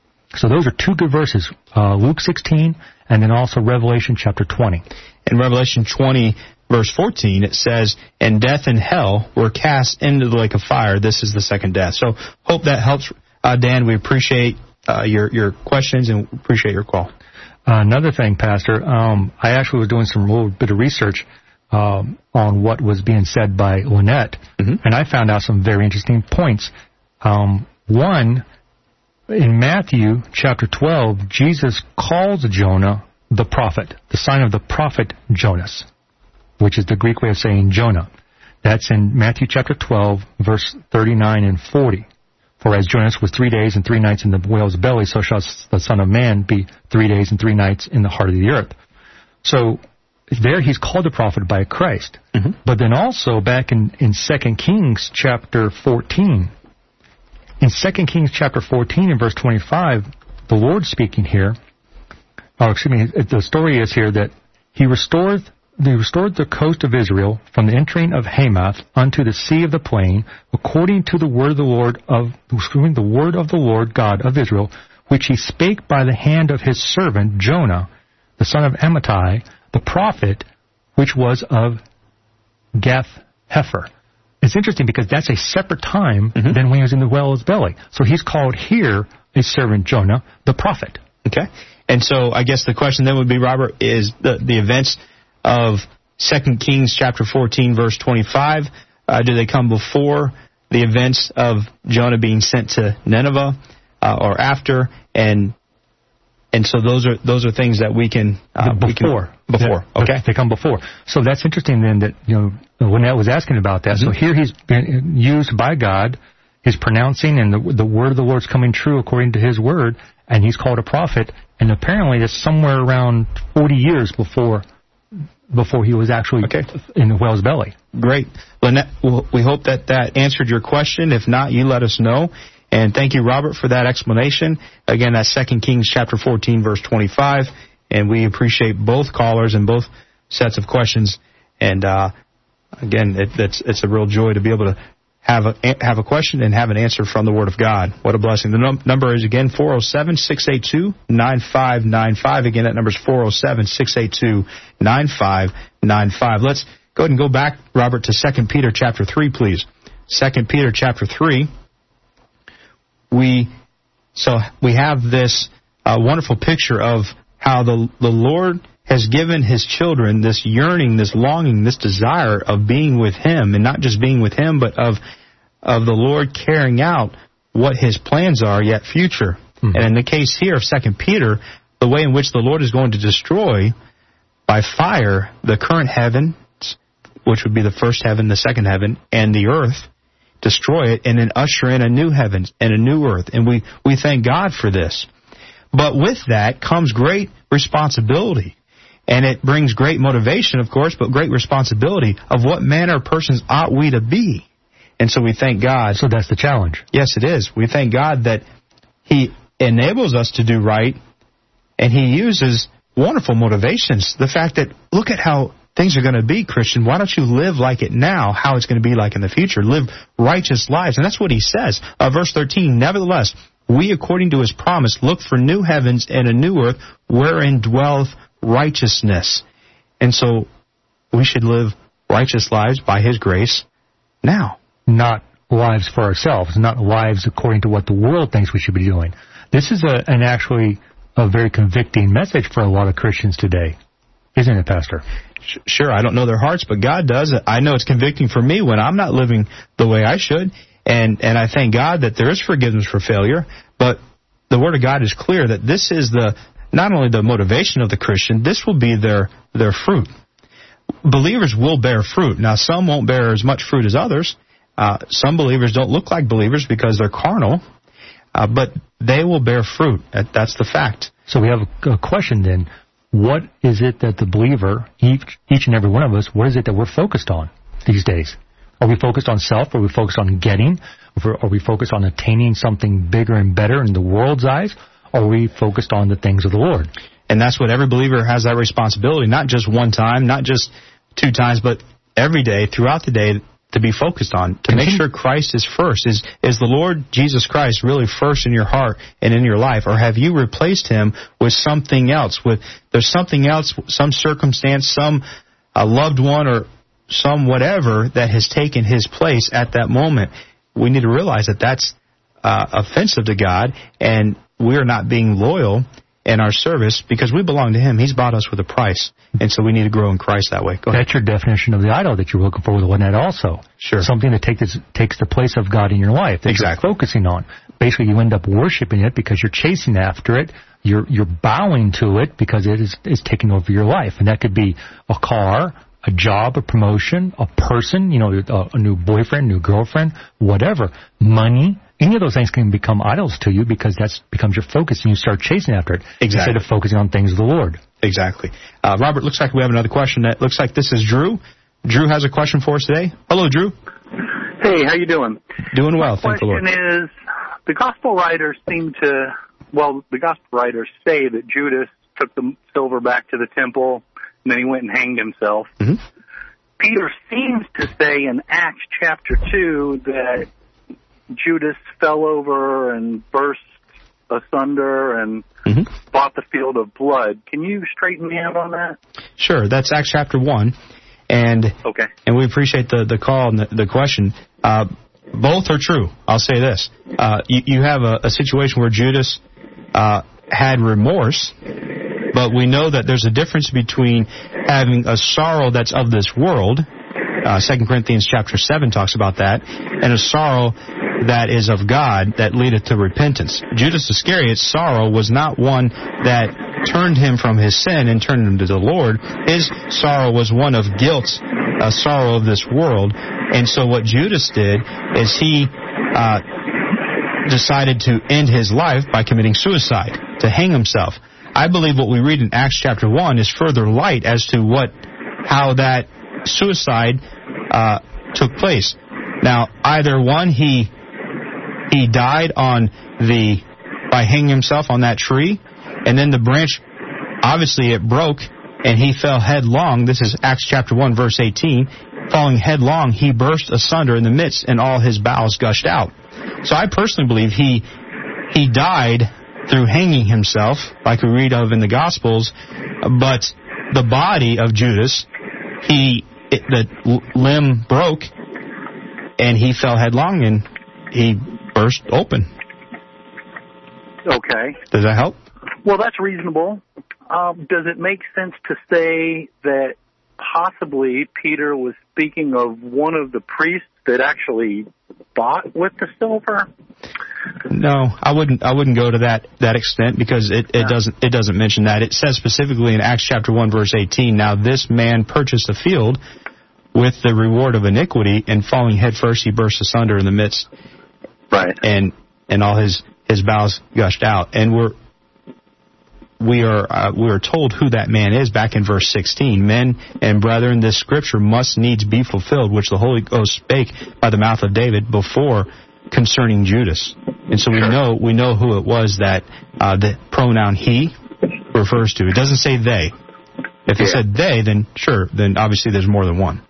So those are 2 good verses, Luke 16 and then also Revelation chapter 20. In Revelation 20, verse 14, it says, and death and hell were cast into the lake of fire. This is the second death. So hope that helps. Dan, we appreciate your questions and appreciate your call. Another thing, Pastor, I actually was doing some little bit of research on what was being said by Lynette, and I found out some very interesting points. One, in Matthew chapter 12, Jesus calls Jonah the prophet, the sign of the prophet Jonas, which is the Greek way of saying Jonah. That's in Matthew chapter 12, verse 39 and 40. For as Jonas was 3 days and 3 nights in the whale's belly, so shall the Son of Man be 3 days and 3 nights in the heart of the earth. So there he's called a prophet by Christ. Mm-hmm. But then also back in 2 Kings chapter 14, in 2 Kings chapter 14 and verse 25, the Lord speaking here, the story is here that He restored the coast of Israel from the entering of Hamath unto the sea of the plain, according to the word of the Lord God of Israel, which He spake by the hand of His servant Jonah, the son of Amittai, the prophet, which was of Gath-Hepher. It's interesting because that's a separate time than when he was in the whale's belly. So he's called here a servant Jonah, the prophet. Okay. And so I guess the question then would be, Robert, is the events of 2 Kings chapter 14, verse 25, do they come before the events of Jonah being sent to Nineveh or after? And so those are things that we can before. Okay, they come before. So that's interesting then that Lynette was asking about that. So here he's been used by God. He's pronouncing, and the word of the Lord's coming true according to His word, and he's called a prophet. And apparently it's somewhere around 40 years before he was actually in the whale's belly. Great. Lynette, we hope that answered your question. If not, you let us know. And thank you, Robert, for that explanation. Again, that's 2 Kings chapter 14, verse 25. And we appreciate both callers and both sets of questions. And again, it's a real joy to be able to have a question and have an answer from the Word of God. What a blessing. The number is, again, 407-682-9595. Again, that number is 407-682-9595. Let's go ahead and go back, Robert, to 2 Peter chapter 3, please. 2 Peter chapter 3. We have this wonderful picture of how the Lord has given His children this yearning, this longing, this desire of being with Him, and not just being with Him, but of the Lord carrying out what His plans are yet future. Mm-hmm. And in the case here of 2 Peter, the way in which the Lord is going to destroy by fire the current heavens, which would be the first heaven, the second heaven, and the earth, destroy it, and then usher in a new heavens and a new earth. And we thank God for this. But with that comes great responsibility. And it brings great motivation, of course, but great responsibility of what manner of persons ought we to be. And so we thank God. So that's the challenge. Yes, it is. We thank God that He enables us to do right, and He uses wonderful motivations. The fact that, look at how things are going to be, Christian. Why don't you live like it now, how it's going to be like in the future? Live righteous lives. And that's what He says. Verse 13, nevertheless, we, according to His promise, look for new heavens and a new earth wherein dwelleth righteousness. And so we should live righteous lives by His grace now. Not lives for ourselves, not lives according to what the world thinks we should be doing. This is actually a very convicting message for a lot of Christians today, isn't it, Pastor? Sure, I don't know their hearts, but God does. I know it's convicting for me when I'm not living the way I should, and I thank God that there is forgiveness for failure, but the Word of God is clear that this is not only the motivation of the Christian, this will be their fruit. Believers will bear fruit. Now, some won't bear as much fruit as others. Some believers don't look like believers because they're carnal, but they will bear fruit. That's the fact. So we have a question then. What is it that the believer, each and every one of us, what is it that we're focused on these days? Are we focused on self? Are we focused on getting? Are we focused on attaining something bigger and better in the world's eyes? Or are we focused on the things of the Lord? And that's what every believer has, that responsibility, not just one time, not just 2 times, but every day, throughout the day, to be focused on, to make sure Christ is first. Is the Lord Jesus Christ really first in your heart and in your life? Or have you replaced Him with something else? There's something else, some circumstance, some loved one, or some whatever that has taken His place at that moment. We need to realize that that's offensive to God, and we are not being loyal in our service because we belong to Him. He's bought us with a price, and so we need to grow in Christ that way. Go ahead. That's your definition of the idol that you're looking for with the Lynette also. Sure. Something that takes the place of God in your life that exactly. You're focusing on. Basically, you end up worshiping it because you're chasing after it. You're bowing to it because it is taking over your life. And that could be a car, a job, a promotion, a person, a new boyfriend, new girlfriend, whatever, money. Any of those things can become idols to you because that becomes your focus and you start chasing after it instead of focusing on things of the Lord. Exactly. Robert, looks like we have another question. That looks like this is Drew. Drew has a question for us today. Hello, Drew. Hey, how you doing? Doing well, thank the Lord. My question is, the gospel writers the gospel writers say that Judas took the silver back to the temple and then he went and hanged himself. Mm-hmm. Peter seems to say in Acts chapter 2 that Judas fell over and burst asunder and bought the field of blood. Can you straighten me out on that? Sure. That's Acts chapter 1. And we appreciate the call and the question. Both are true. I'll say this. You have a situation where Judas had remorse, but we know that there's a difference between having a sorrow that's of this world. 2 Corinthians chapter 7 talks about that, and a sorrow that is of God that leadeth to repentance. Judas Iscariot's sorrow was not one that turned him from his sin and turned him to the Lord. His sorrow was one of guilt, a sorrow of this world. And so what Judas did is he decided to end his life by committing suicide, to hang himself. I believe what we read in Acts chapter 1 is further light as to how that suicide took place. Now, either one, he died by hanging himself on that tree, and then the branch, obviously it broke, and he fell headlong. This is Acts chapter 1, verse 18. Falling headlong, he burst asunder in the midst, and all his bowels gushed out. So I personally believe he died through hanging himself, like we read of in the Gospels, but the body of Judas, the limb broke, and he fell headlong, and he burst open. Okay. Does that help? Well, that's reasonable. Does it make sense to say that possibly Peter was speaking of one of the priests that actually bought with the silver? No, I wouldn't go to that extent, because it doesn't mention that. It says specifically in Acts chapter 1 verse 18, now this man purchased a field with the reward of iniquity, and falling headfirst he burst asunder in the midst. Right. And all his bowels gushed out. And we are told who that man is back in verse 16. Men and brethren, this scripture must needs be fulfilled, which the Holy Ghost spake by the mouth of David before concerning Judas. And so we know who it was that the pronoun he refers to. It doesn't say they. If it said they, then sure, then obviously there's more than one.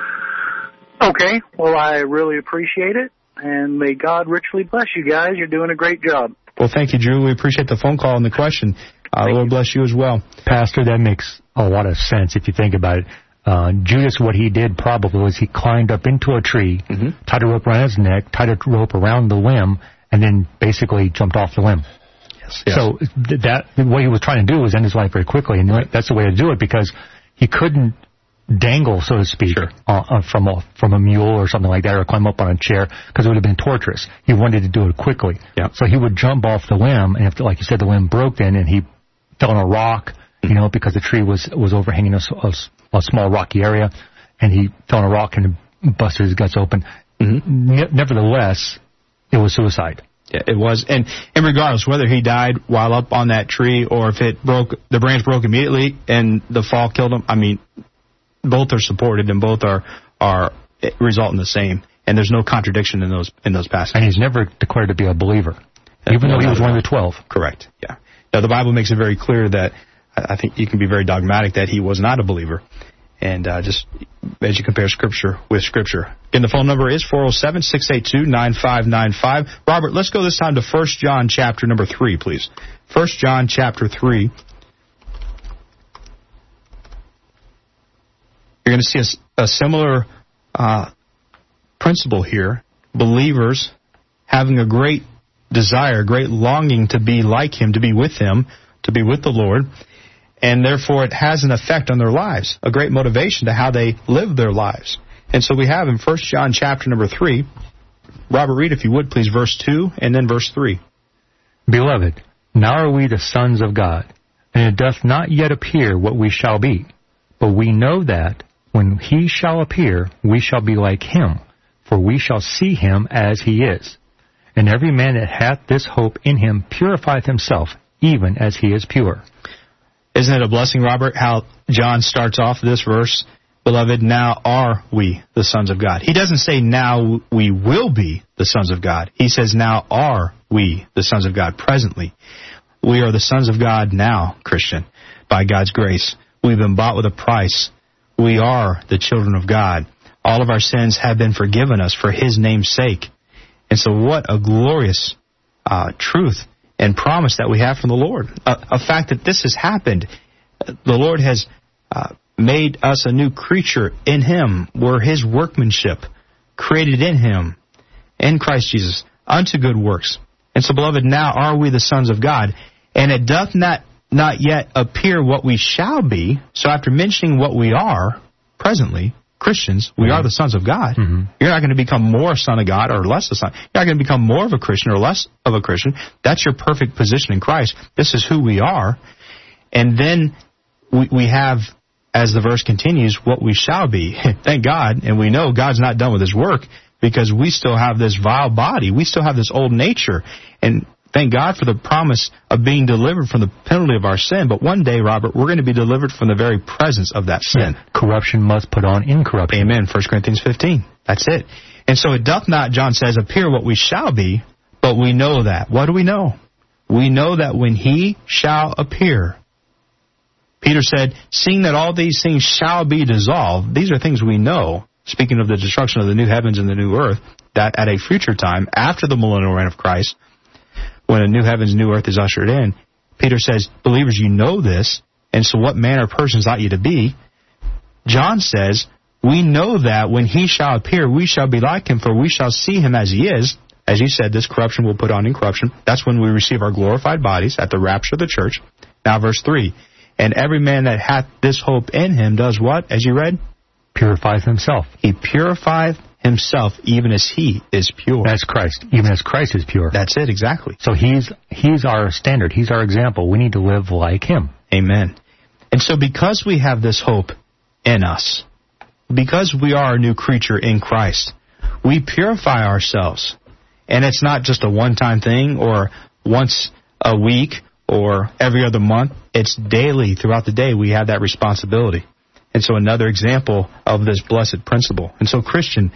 Okay, well, I really appreciate it, and may God richly bless you guys. You're doing a great job. Well, thank you, Drew. We appreciate the phone call and the question. Lord bless you as well. Pastor, that makes a lot of sense if you think about it. Judas, what he did probably was he climbed up into a tree, tied a rope around his neck, tied a rope around the limb, and then basically jumped off the limb. Yes. So what he was trying to do was end his life very quickly, and that's the way to do it, because he couldn't dangle, so to speak, from a mule or something like that, or climb up on a chair, because it would have been torturous. He wanted to do it quickly. Yeah. So he would jump off the limb, and if, like you said, the limb broke then, and he fell on a rock, because the tree was overhanging a small rocky area, and he fell on a rock and busted his guts open. Nevertheless, it was suicide. Yeah, it was. And regardless, whether he died while up on that tree or if the branch broke immediately and the fall killed him, I mean, both are supported and both are result in the same. And there's no contradiction in those passages. And he's never declared to be a believer, even though he was one of the 12. Correct, yeah. Now, the Bible makes it very clear that I think you can be very dogmatic that he was not a believer. And just as you compare Scripture with Scripture. Again, the phone number is 407-682-9595. Robert, let's go this time to 1 John chapter number 3, please. 1 John chapter 3. You're going to see a similar principle here. Believers having a great desire, great longing to be like Him, to be with Him, to be with the Lord. And therefore, it has an effect on their lives, a great motivation to how they live their lives. And so we have in 1 John chapter number 3, Robert, read, if you would, please, verse 2 and then verse 3. Beloved, now are we the sons of God, and it doth not yet appear what we shall be. But we know that when He shall appear, we shall be like Him, for we shall see Him as He is. And every man that hath this hope in Him purifieth himself, even as he is pure. Isn't it a blessing, Robert, how John starts off this verse? Beloved, now are we the sons of God. He doesn't say now we will be the sons of God. He says now are we the sons of God presently. We are the sons of God now, Christian, by God's grace. We've been bought with a price. We are the children of God. All of our sins have been forgiven us for His name's sake. And so what a glorious truth and promise that we have from the Lord. A fact that this has happened. The Lord has made us a new creature in Him. We're His workmanship, created in Him, in Christ Jesus, unto good works. And so, beloved, now are we the sons of God. And it doth not yet appear what we shall be. So after mentioning what we are presently, Christians, we are the sons of God. You're not going to become more a son of God or less a son. You're not going to become more of a Christian or less of a Christian. That's your perfect position in Christ. This is who we are. And then we have, as the verse continues, what we shall be. Thank God. And we know God's not done with His work because we still have this vile body. We still have this old nature. And thank God for the promise of being delivered from the penalty of our sin. But one day, Robert, we're going to be delivered from the very presence of that sin. Yeah. Corruption must put on incorruption. Amen. 1 Corinthians 15. That's it. And so it doth not, John says, appear what we shall be, but we know that. What do we know? We know that when He shall appear, Peter said, seeing that all these things shall be dissolved, these are things we know, speaking of the destruction of the new heavens and the new earth, that at a future time, after the millennial reign of Christ, when a new heavens, new earth is ushered in, Peter says, believers, you know this, and so what manner of persons ought you to be? John says, we know that when He shall appear, we shall be like Him, for we shall see Him as He is. As you said, this corruption will put on incorruption. That's when we receive our glorified bodies at the rapture of the church. Now verse 3, and every man that hath this hope in Him does what, as you read? Purifieth himself. He purifieth himself, even as he is pure. That's Christ. Even as Christ is pure. That's it, exactly. So he's our standard. He's our example. We need to live like him. Amen. And so because we have this hope in us, because we are a new creature in Christ, we purify ourselves. And it's not just a one-time thing or once a week or every other month. It's daily. Throughout the day, we have that responsibility. And so another example of this blessed principle. And so, Christian,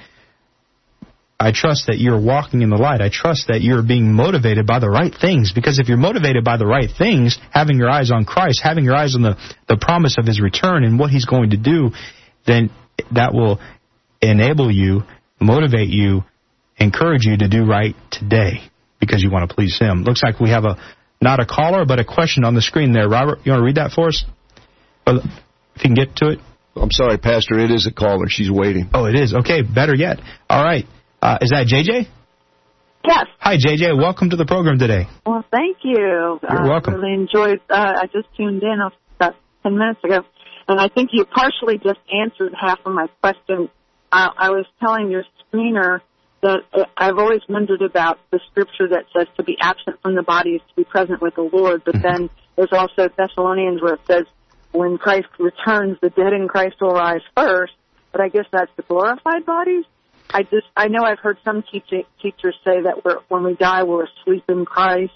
I trust that you're walking in the light. I trust that you're being motivated by the right things. Because if you're motivated by the right things, having your eyes on Christ, having your eyes on the promise of his return and what he's going to do, then that will enable you, motivate you, encourage you to do right today because you want to please him. Looks like we have not a caller, but a question on the screen there. Robert, you want to read that for us? If you can get to it. I'm sorry, Pastor, it is a caller. She's waiting. Oh, it is? Okay, better yet. All right. Is that JJ? Yes. Hi, JJ. Welcome to the program today. Well, thank you. You're welcome. I really enjoyed I just tuned in about 10 minutes ago, and I think you partially just answered half of my question. I was telling your screener that I've always wondered about the scripture that says to be absent from the body is to be present with the Lord, but then there's also Thessalonians where it says when Christ returns, the dead in Christ will rise first, but I guess that's the glorified bodies. I know I've heard some teachers say that when we die, we're asleep in Christ,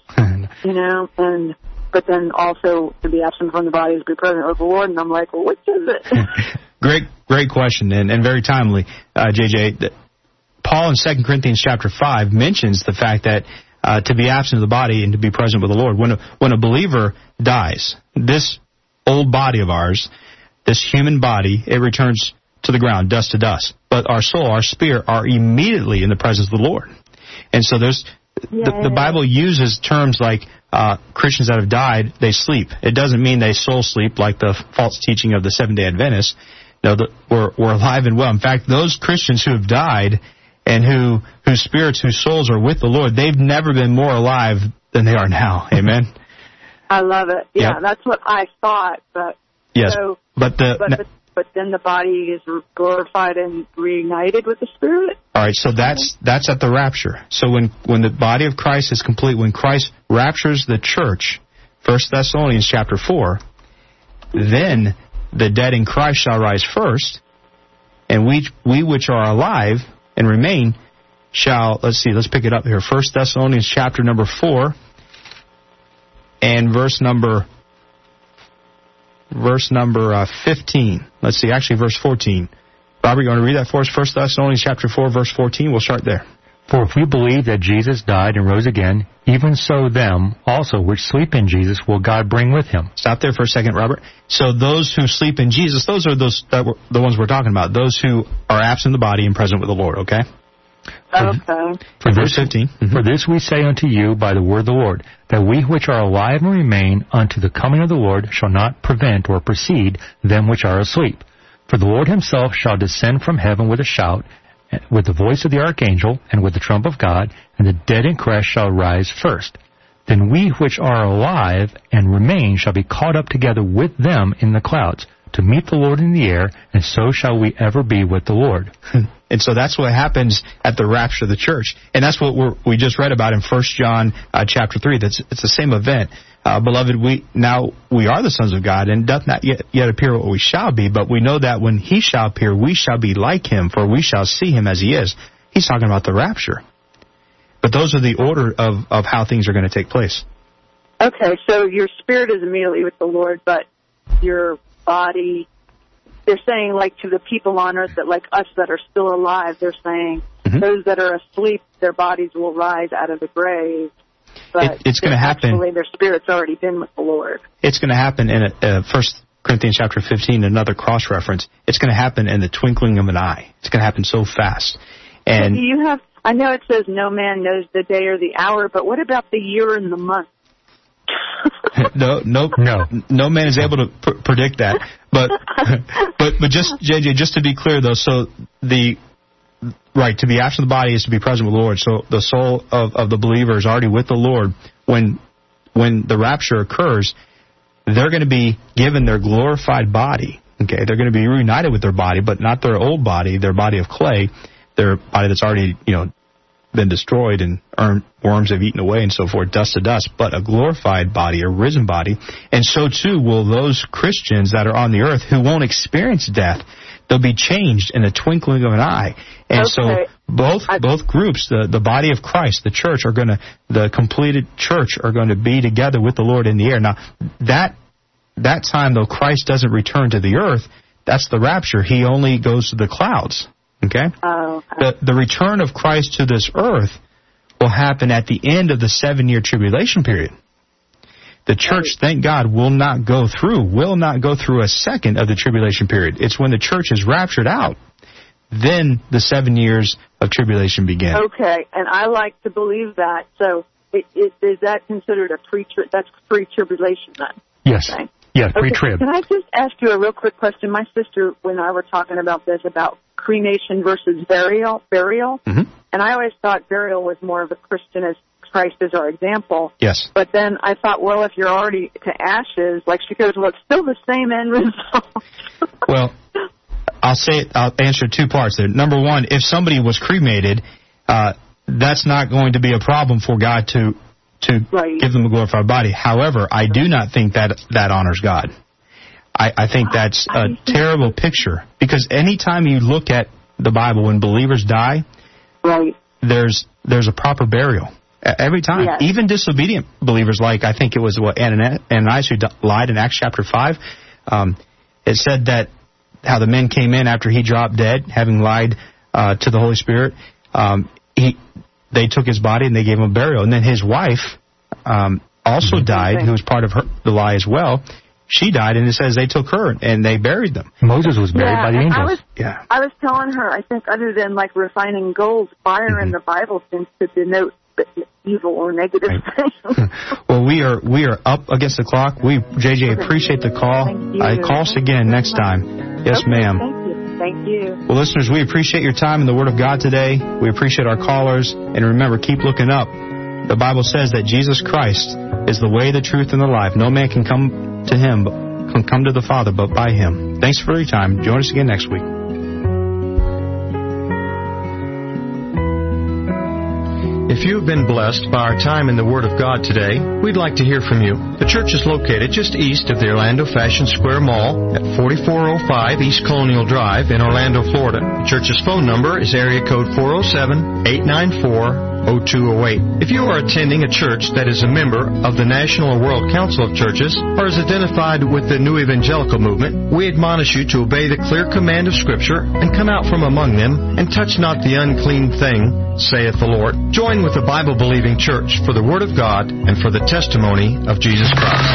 but then also to be absent from the body is to be present with the Lord, and I'm like, well, which is it? Great question, and very timely, JJ. Paul in 2 Corinthians chapter 5 mentions the fact that to be absent of the body and to be present with the Lord. When a believer dies, this old body of ours, this human body, it returns to the ground, dust to dust. But our soul, our spirit, are immediately in the presence of the Lord. And so the Bible uses terms like Christians that have died, they sleep. It doesn't mean they soul sleep like the false teaching of the Seventh-day Adventists. No, we're alive and well. In fact, those Christians who have died and whose spirits, whose souls are with the Lord, they've never been more alive than they are now. Amen? I love it. Yeah, yep. That's what I thought. But yes, so, but then the body is glorified and reunited with the Spirit? All right, so that's at the rapture. So when the body of Christ is complete, when Christ raptures the church, 1 Thessalonians chapter 4, then the dead in Christ shall rise first, and we which are alive and remain shall, let's pick it up here, 1 Thessalonians chapter number 4, and verse number 15. Let's see, actually verse 14. Robert, you want to read that for us? 1 Thessalonians chapter 4, verse 14. We'll start there. For if we believe that Jesus died and rose again, even so them also which sleep in Jesus will God bring with him. Stop there for a second, Robert. So those who sleep in Jesus, those are the ones we're talking about, those who are absent of the body and present with the Lord, okay? Okay. For verse 15. Mm-hmm. For this we say unto you by the word of the Lord, that we which are alive and remain unto the coming of the Lord shall not prevent or precede them which are asleep. For the Lord himself shall descend from heaven with a shout, with the voice of the archangel, and with the trump of God, and the dead in Christ shall rise first. Then we which are alive and remain shall be caught up together with them in the clouds, to meet the Lord in the air, and so shall we ever be with the Lord. And so that's what happens at the rapture of the church. And that's what we just read about in 1 John chapter 3. It's the same event. Beloved, we are the sons of God, and doth not yet appear what we shall be, but we know that when he shall appear, we shall be like him, for we shall see him as he is. He's talking about the rapture. But those are the order of how things are going to take place. Okay, so your spirit is immediately with the Lord, but your body, they're saying, like, to the people on earth, that like us that are still alive, they're saying those that are asleep, their bodies will rise out of the grave. But it's going to happen. Actually, their spirit's already been with the Lord. It's going to happen in 1 Corinthians chapter 15, another cross-reference. It's going to happen in the twinkling of an eye. It's going to happen so fast. And I know it says no man knows the day or the hour, but what about the year and the month? No man is able to predict that. But just JJ, just to be clear though, so to be absent of the body is to be present with the Lord. So the soul of the believer is already with the Lord. When the rapture occurs, they're going to be given their glorified body. Okay, they're going to be reunited with their body, but not their old body, their body of clay. their body that's already, been destroyed and worms have eaten away and so forth, dust to dust, but a glorified body, a risen body. And so too will those Christians that are on the earth who won't experience death. They'll be changed in a twinkling of an eye. And so both groups, the body of Christ, the church, the completed church are going to be together with the Lord in the air. Now, that time, though, Christ doesn't return to the earth. That's the rapture. He only goes to the clouds. Okay? The return of Christ to this earth will happen at the end of the 7-year tribulation period. The church, thank God, will not go through a second of the tribulation period. It's when the church is raptured out, then the 7 years of tribulation begin. Okay, and I like to believe that. So is that considered that's pre-tribulation then? Yes. Okay. Yeah, pre-trib. Can I just ask you a real quick question? My sister and I were talking about this, about cremation versus burial. Mm-hmm. And I always thought burial was more of a Christian, as Christ is our example. Yes. But then I thought, well, if you're already to ashes, like she goes, well, it's still the same end result. Well, I'll answer 2 parts there. Number one, if somebody was cremated, that's not going to be a problem for God to give them a glorified body. However, I do not think that honors God. I think that's a terrible picture, because anytime you look at the Bible, when believers die, there's a proper burial. Every time. Yes. Even disobedient believers, like I think it was Ananias who lied in Acts chapter 5, it said that how the men came in after he dropped dead, having lied to the Holy Spirit. They took his body and they gave him a burial. And then his wife also died, who was part of the lie as well. She died, and it says they took her and they buried them. Moses was buried by the angels. I was telling her, I think other than like refining gold, fire in the Bible seems to denote evil or negative things. Well, we are up against the clock. JJ, appreciate the call. Call us again next time. Yes, ma'am. Thank you. Well, listeners, we appreciate your time in the Word of God today. We appreciate our callers. And remember, keep looking up. The Bible says that Jesus Christ is the way, the truth, and the life. No man can come to Him, but can come to the Father, but by Him. Thanks for your time. Join us again next week. If you have been blessed by our time in the Word of God today, we'd like to hear from you. The church is located just east of the Orlando Fashion Square Mall at 4405 East Colonial Drive in Orlando, Florida. The church's phone number is area code 407-894-0208. If you are attending a church that is a member of the National or World Council of Churches or is identified with the New Evangelical Movement, we admonish you to obey the clear command of Scripture and come out from among them and touch not the unclean thing, saith the Lord. Join with the Bible-believing church for the Word of God and for the testimony of Jesus Christ.